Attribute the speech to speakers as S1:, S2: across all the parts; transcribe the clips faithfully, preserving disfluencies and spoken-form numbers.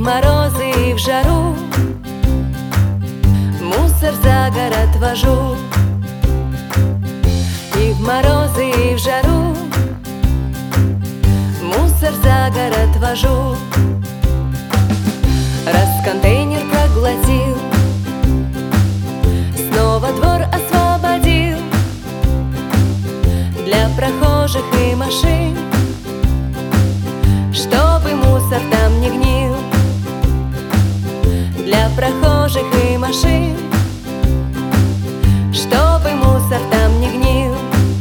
S1: морозы, и в жару мусор за город вожу. И в морозы, и в жару мусор за город вожу. Раз контейнер проглотил, снова двор освободил для прохожих и машин, чтобы мусор там не гнил. Для прохожих и машин, чтобы мусор там не гнил.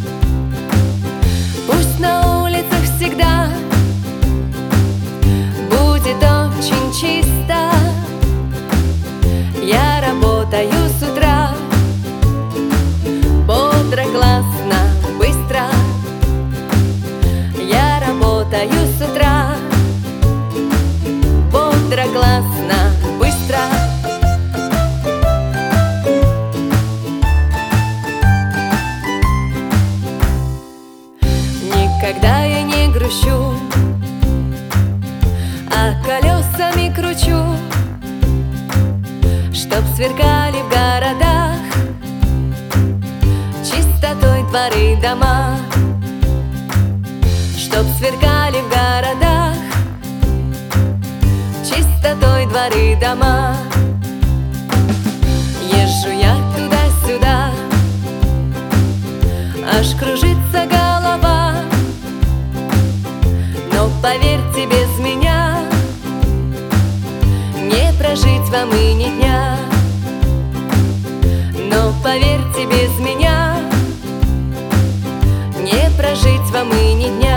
S1: Пусть на улицах всегда будет очень чисто. Я работаю с утра бодро, классно, быстро. Я работаю с утра бодро, классно, быстро. Никогда я не грущу, а колесами кручу, чтоб сверкали в городах чистотой дворы, дома. Чтоб сверкали в городах чистотой дворы, дома. Езжу я туда-сюда, аж кружится голова. Но поверьте, без меня не прожить вам и ни дня. Но поверьте, без меня не прожить вам и ни дня.